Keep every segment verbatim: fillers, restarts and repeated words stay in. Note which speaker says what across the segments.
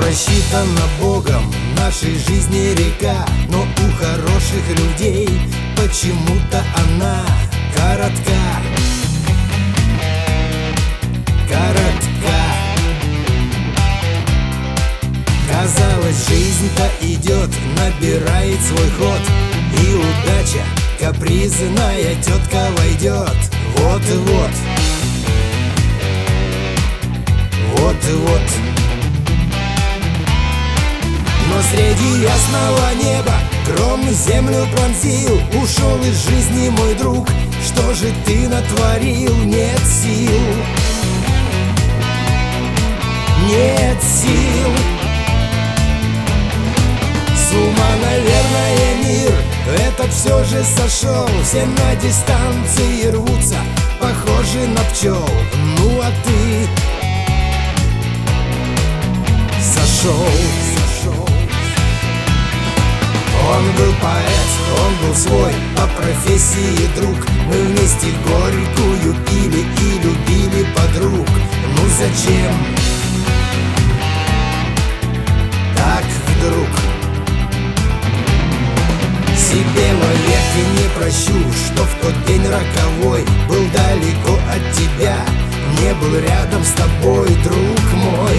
Speaker 1: просчитана Богом нашей жизни река, но у хороших людей почему-то она коротка. Коротка. Казалось, жизнь-то идет, набирает свой ход, и удача, капризная тетка войдет. Вот-вот. Вот-вот. Но среди ясного неба гром землю пронзил. Ушел из жизни мой друг, что же ты натворил? Нет сил. Нет сил. С ума, наверное, мир этот все же сошел. Все на дистанции рвутся, похожи на пчел. Ну а ты сошел. Он был поэт, он был свой по профессии друг. Мы вместе горькую пили и любили подруг. Ну зачем так вдруг? Себе вовек не прощу, что в тот день роковой был далеко от тебя, не был рядом с тобой, друг мой.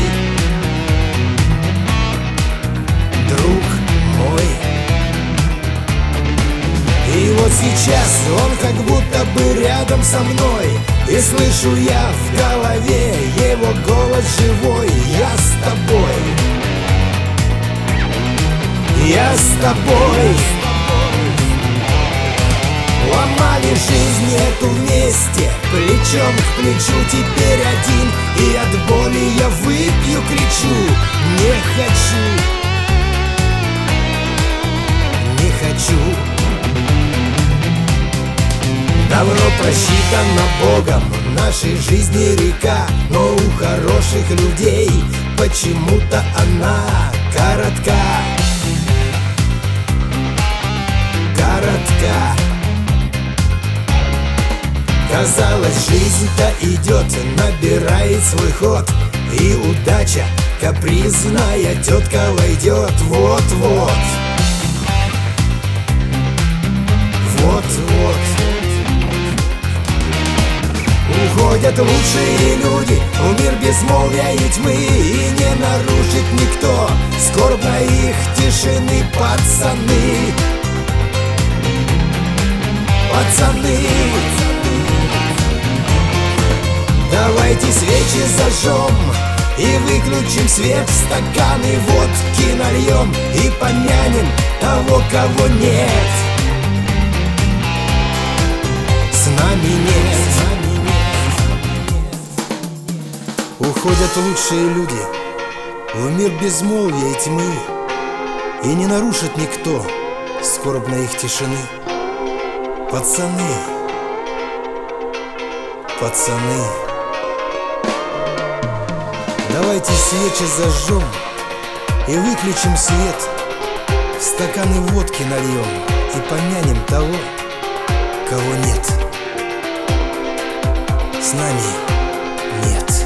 Speaker 1: Друг мой. И вот сейчас он как будто бы рядом со мной, и слышу я в голове его голос живой. Я с тобой. Я с тобой. Ломали жизнь эту вместе, плечом к плечу, теперь один, и от боли я выпью, кричу. Не хочу. Не хочу. Давно просчитана Богом нашей жизни река, но у хороших людей почему-то она коротка. Коротка. Казалось, жизнь-то идет, набирает свой ход, и удача, капризная тетка войдет. Вот-вот. Вот-вот. Уходят лучшие люди в мир безмолвия и тьмы, и не нарушит никто скорбной их тишины. Пацаны. Пацаны. Давайте свечи зажжем и выключим свет, стаканы водки нальем и помянем того, кого нет. С нами нет. Уходят лучшие люди в мир безмолвия и тьмы, и не нарушит никто скорбной их тишины. Пацаны. Пацаны. Давайте свечи зажжем и выключим свет, в стаканы водки нальем и помянем того, кого нет. С нами нет.